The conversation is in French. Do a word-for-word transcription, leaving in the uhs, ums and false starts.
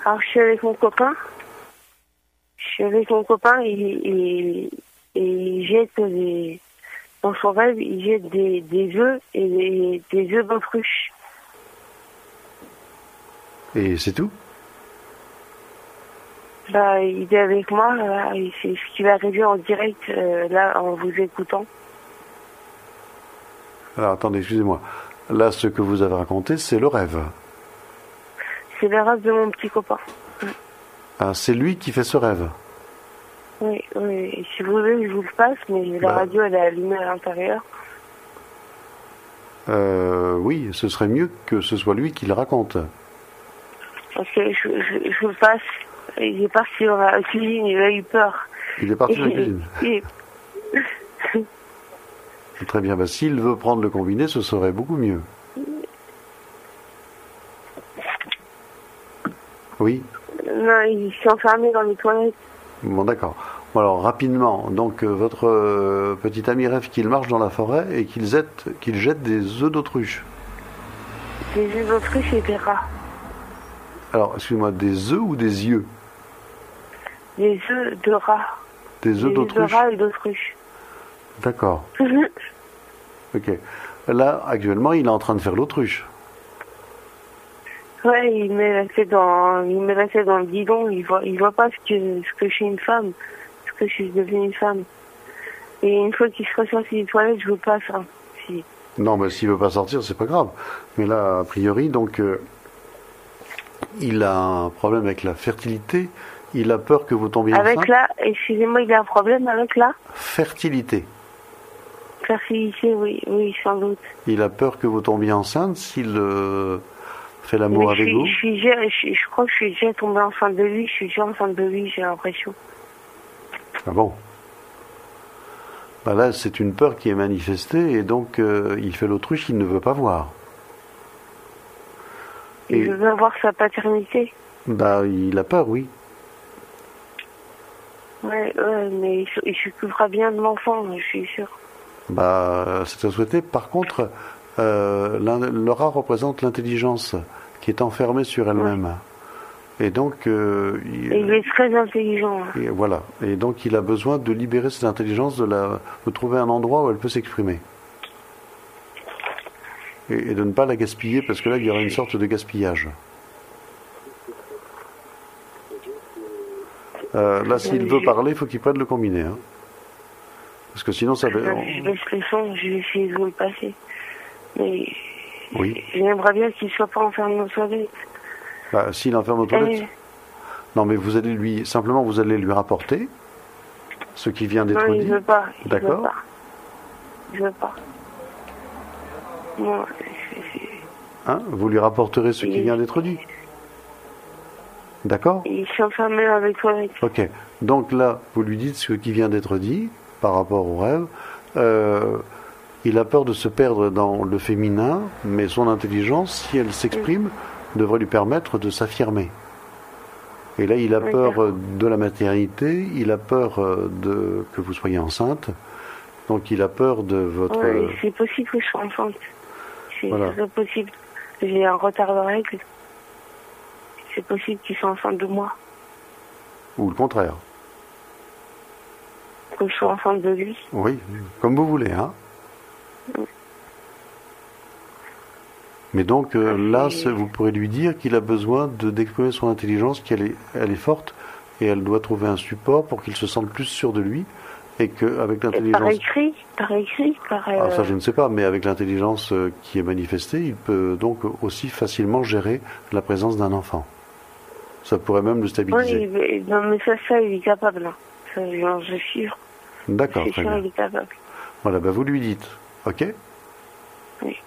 Alors, je suis avec mon copain. Je suis avec mon copain et, et, et il jette des... Dans son rêve, il jette des, des œufs et des, des œufs d'autruche. Et c'est tout? Bah, il est avec moi, là, et c'est ce qui va arriver en direct, euh, là, en vous écoutant. Alors, attendez, excusez-moi. Là, ce que vous avez raconté, c'est le rêve. C'est le rêve de mon petit copain. Ah, c'est lui qui fait ce rêve? Oui, oui. Et si vous voulez, je vous le passe, mais la bah, radio, elle est allumée à l'intérieur. Euh, oui, ce serait mieux que ce soit lui qui le raconte. Ok, je, je, je vous le passe. Il est parti dans la cuisine, il a eu peur. Il est parti dans la cuisine. Et... Très bien. Bah, s'il veut prendre le combiné, ce serait beaucoup mieux. Oui. Non, il s'est enfermé dans les toilettes. Bon, d'accord. Bon, alors, rapidement, donc, euh, votre euh, petit ami rêve qu'il marche dans la forêt et qu'il jette, qu'il jette des œufs d'autruche. Des œufs d'autruche et des rats. Alors, excusez-moi, des œufs ou des yeux? Des œufs de rats. Des œufs d'autruche? Des œufs de rats et d'autruche. D'accord. Ok. Là, actuellement, il est en train de faire l'autruche. Ouais, il met la tête dans, il met la tête dans le guidon, il voit, il voit pas ce que, ce que je suis une femme, ce que je suis devenue une femme. Et une fois qu'il sera sorti des toilettes, je veux pas ça. Si. Non, mais s'il veut pas sortir, c'est pas grave. Mais là, a priori, donc, euh, il a un problème avec la fertilité. Il a peur que vous tombiez enceinte. Avec la, excusez-moi, il a un problème avec la fertilité. Fertilité, oui, oui, sans doute. Il a peur que vous tombiez enceinte s'il euh, fait l'amour avec suis, vous. Je, suis, je, je, je crois que je suis déjà tombée enceinte de lui. Je suis déjà enceinte de lui, j'ai l'impression. Ah bon? Bah là, c'est une peur qui est manifestée et donc euh, il fait l'autruche qu'il ne veut pas voir. Il et, veut avoir sa paternité. Bah, il a peur, oui. Ouais, ouais, mais il, il s'occupera bien de l'enfant, je suis sûre. Bah, c'est à souhaiter. Par contre, euh, le rat représente l'intelligence qui est enfermée sur elle-même. Ouais. Et donc, euh, il, et il est très intelligent. Et voilà. Et donc, il a besoin de libérer cette intelligence, de, la, de trouver un endroit où elle peut s'exprimer. Et, et de ne pas la gaspiller, parce que là, il y aura une sorte de gaspillage. Euh, là, s'il veut parler, il faut qu'il prenne le combiné. Hein. Parce que sinon, ça va... Je baisse le son, je vais essayer de vous le passer. Mais... Oui. J'aimerais bien qu'il ne soit pas enfermé aux toilettes. Bah, s'il enferme aux toilettes... Et... Non, mais vous allez lui... Simplement, vous allez lui rapporter ce qui vient d'être dit. Non, il ne veut pas. D'accord. Il ne veut pas. Non, c'est... Hein, vous lui rapporterez ce il... qui vient d'être dit. D'accord. Il s'est enfermé avec toilette. Ok. Donc là, vous lui dites ce qui vient d'être dit par rapport au rêve. Euh, il a peur de se perdre dans le féminin, mais son intelligence, si elle s'exprime, mmh. devrait lui permettre de s'affirmer. Et là, il a oui, peur d'accord. de la maternité, il a peur de que vous soyez enceinte, donc il a peur de votre... Oui, c'est possible que je sois enceinte. C'est voilà. possible. J'ai un retard de règles. C'est possible qu'il soit enceinte de moi. Ou le contraire. Que je sois enceinte de lui. Oui, comme vous voulez, hein. Mm. Mais donc euh, là, vous pourrez lui dire qu'il a besoin de, d'exprimer son intelligence, qu'elle est, elle est forte, et elle doit trouver un support pour qu'il se sente plus sûr de lui, et qu'avec l'intelligence... Par écrit, par écrit, par... Euh... Ah, ça je ne sais pas, mais avec l'intelligence euh, qui est manifestée, il peut donc aussi facilement gérer la présence d'un enfant. Ça pourrait même le stabiliser. Oui, mais, non, mais ça, ça, il est capable. Hein. Ça, je suis sûr. D'accord, très sûr, bien. Il est capable. Voilà, ben vous lui dites, ok ? Oui.